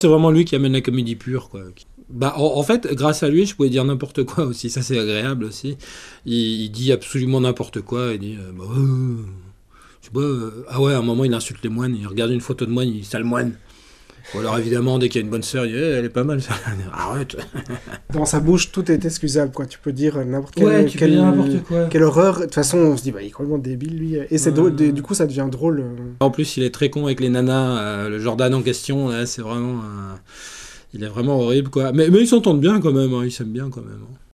C'est vraiment lui qui amène la comédie pure, quoi. Bah, en fait, grâce à lui, je pouvais dire n'importe quoi aussi. Ça, c'est agréable aussi. Il dit absolument n'importe quoi. Il dit, je sais pas, ah ouais, à un moment, il insulte les moines. Il regarde une photo de moine, il dit, sale moine. Ou alors, évidemment, dès qu'il y a une bonne sœur, il dit, elle est pas mal, ça. Arrête. Dans sa bouche, tout est excusable, quoi. Tu peux dire n'importe Ouais, tu peux dire n'importe quoi. quelle horreur. De toute façon, on se dit, bah, il est complètement débile, lui. Et c'est drôle, du coup, ça devient drôle. En plus, il est très con avec les nanas. Le Jordan en question, là, c'est vraiment. Il est vraiment horrible, quoi. Mais ils s'entendent bien quand même, hein. Ils s'aiment bien quand même, hein.